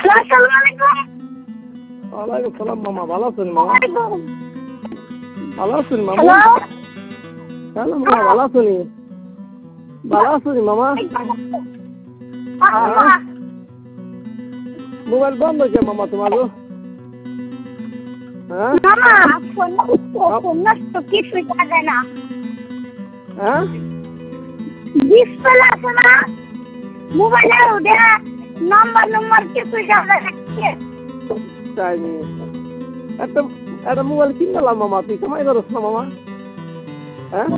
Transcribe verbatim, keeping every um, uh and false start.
আসসালামু আলাইকুম। ওয়ালাইকুম সালাম মামা, ভালো আছেন মামা? ভালো আছেন মামা? হ্যালো হ্যালো মামা, ভালো আছেন? ভালো আছেন মামা? হ্যাঁ? মোবাইল বন্ধ কে মামা তোমার? হ্যাঁ মামা ফোন ফোন নষ্ট কিছু জানে না। হ্যাঁ ডিসপ্লে আছে না মোবাইলের ওটা নাম্বার নাম্বার কিছু জানে না। তাই নি? একটা একটা মোবাইল কিনলাম মামা, তুই কামাই করছ না মামা?